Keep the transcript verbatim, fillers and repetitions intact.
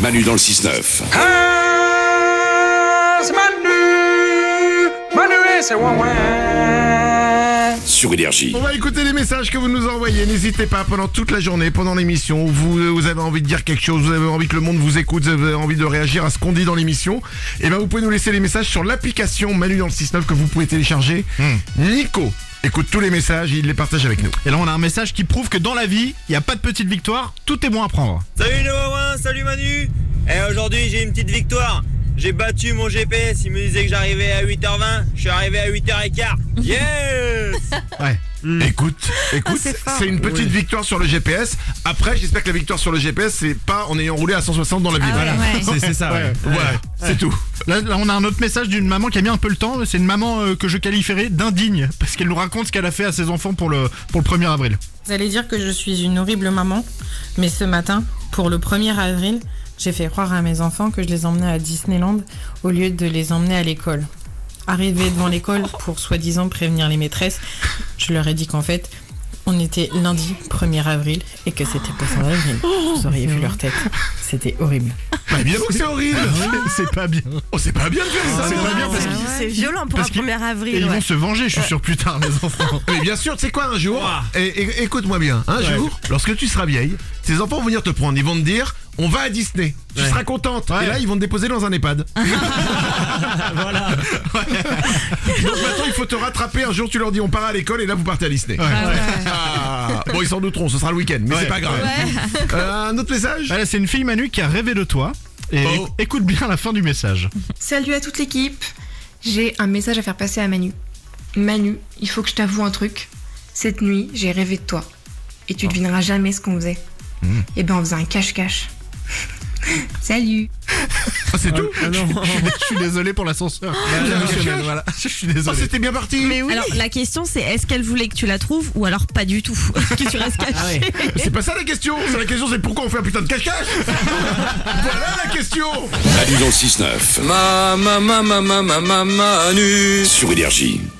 Manu dans le six neuf. Ah, c'est Manu, Manu et c'est Wawa. Sur Énergie. On va écouter les messages que vous nous envoyez. N'hésitez pas, pendant toute la journée, pendant l'émission, vous, vous avez envie de dire quelque chose, vous avez envie que le monde vous écoute, vous avez envie de réagir à ce qu'on dit dans l'émission, et ben vous pouvez nous laisser les messages sur l'application Manu dans le six neuf que vous pouvez télécharger. Mmh. Nico écoute tous les messages et il les partage avec nous. Et là on a un message qui prouve que dans la vie, il n'y a pas de petite victoire, tout est bon à prendre. Salut les Wawins, salut Manu. Et aujourd'hui j'ai une petite victoire. J'ai battu mon G P S, il me disait que j'arrivais à huit heures vingt, je suis arrivé à huit heures quinze. Yes. Ouais. Mmh. Écoute, écoute, ah, c'est, c'est une petite oui. victoire sur le G P S. Après, j'espère que la victoire sur le G P S, c'est pas en ayant roulé à cent soixante dans la ville. Ah ouais, ouais. C'est, c'est ça, ouais. Ouais, Ouais. voilà, Ouais. c'est tout. Là, là, on a un autre message d'une maman qui a mis un peu le temps. C'est une maman euh, que je qualifierais d'indigne parce qu'elle nous raconte ce qu'elle a fait à ses enfants pour le, pour le premier avril. Vous allez dire que je suis une horrible maman, mais ce matin, pour le premier avril, j'ai fait croire à mes enfants que je les emmenais à Disneyland au lieu de les emmener à l'école. Arrivé devant l'école pour soi-disant prévenir les maîtresses, je leur ai dit qu'en fait, on était lundi premier avril et que c'était pas Saint avril. Vous auriez vu leur tête, c'était horrible. Bah évidemment que c'est horrible. C'est pas bien. Oh, c'est pas bien de faire ça. C'est pas bien parce c'est, qu'ils c'est violent pour parce un qu'ils- premier avril. et ils ouais. vont se venger, je suis sûr, plus tard, les enfants. Mais bien sûr, tu sais quoi, un jour, et, et- écoute-moi bien, un Ouais. jour, lorsque tu seras vieille, tes enfants vont venir te prendre, ils vont te dire, on va à Disney, tu Ouais. seras contente, Ouais. et là ils vont te déposer dans un EHPAD. Voilà. Donc maintenant il faut te rattraper, un jour tu leur dis on part à l'école et là vous partez à Disney. Ouais. Ah, bon ils s'en douteront, ce sera le week-end, mais Ouais. c'est pas grave. Euh, un autre message. Voilà, c'est une fille Manu qui a rêvé de toi. Et Oh. éc- écoute bien la fin du message. Salut à toute l'équipe. J'ai un message à faire passer à Manu. Manu, il faut que je t'avoue un truc. Cette nuit, j'ai rêvé de toi. Et tu devineras jamais ce qu'on faisait. Et ben on faisait un cache-cache. Salut. Ah, c'est tout. Je suis désolé pour l'ascenseur. émotionnel, voilà. Je suis Oh, désolé. c'était bien parti. Mais oui. Alors la question c'est est-ce qu'elle voulait que tu la trouves ou alors pas du tout que tu restes caché. Mais c'est pas ça la question. C'est la question, c'est pourquoi on fait un putain de cache-cache. Voilà la question. Manu dans le six neuf. Ma ma ma ma ma ma ma Manu. Sur Énergie.